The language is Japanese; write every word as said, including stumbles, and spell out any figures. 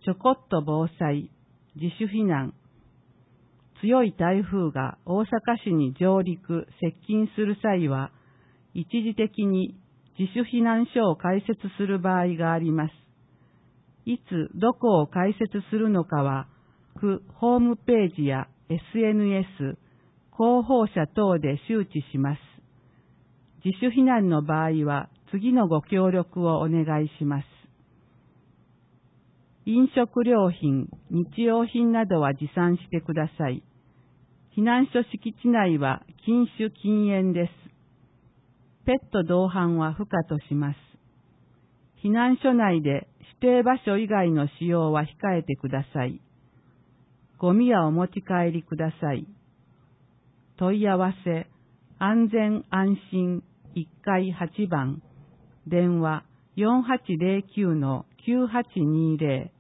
ちょこっと防災、自主避難。強い台風が大阪市に上陸、接近する際は、一時的に自主避難所を開設する場合があります。いつ、どこを開設するのかは、区ホームページや エスエヌエス、広報車等で周知します。自主避難の場合は、次のご協力をお願いします。飲食料品、日用品などは持参してください。避難所敷地内は禁酒禁煙です。ペット同伴は不可とします。避難所内で指定場所以外の使用は控えてください。ゴミはお持ち帰りください。問い合わせ、安全安心いっかいはちばん、電話 よんはちゼロきゅうのきゅうはちにゼロ